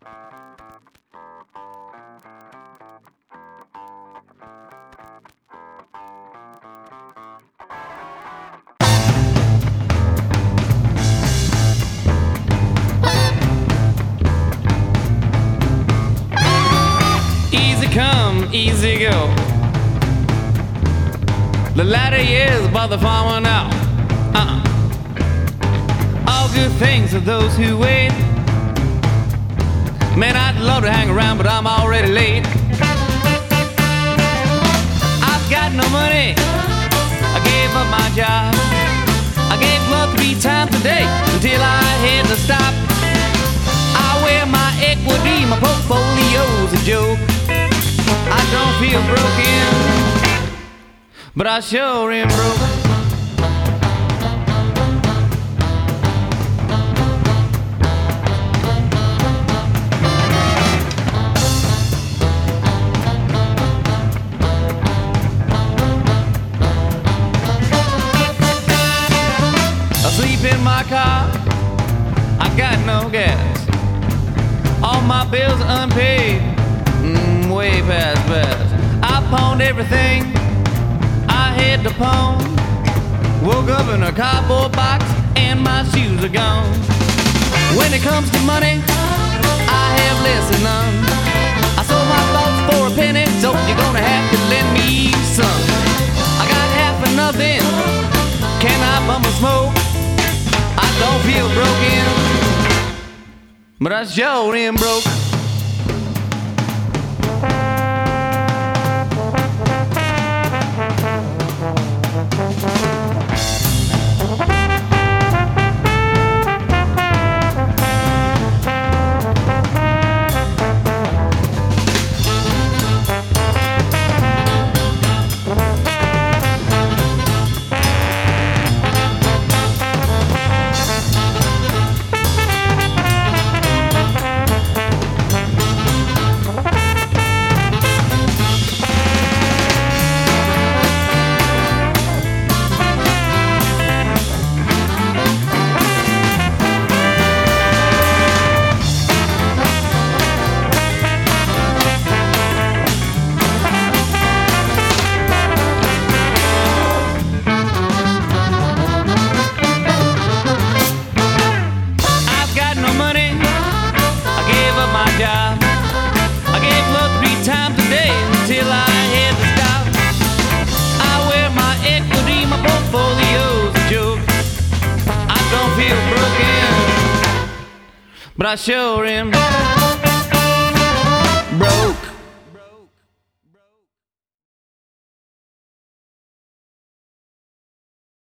Easy come, easy go. The latter years above the farmer now. All good things for those who wait. Man, I'd love to hang around, but I'm already late. I've got no money. I gave up my job. I gave love 3 times today until I had to stop. I wear my equity, my portfolio's a joke. I don't feel broken, but I sure am broke. Sleep in my car, I got no gas. All my bills are unpaid, way past best. I pawned everything I had to pawn. Woke up in a cardboard box and my shoes are gone. When it comes to money, I have less than none. I sold my thoughts for a penny, so you're gonna have to lend me some. I got half of nothing, can I bum a smoke? I don't feel broken, but I sure am broke. I gave love 3 times a day until I had to stop. I wear my equity, my portfolio's a joke. I don't feel broken, but I sure am.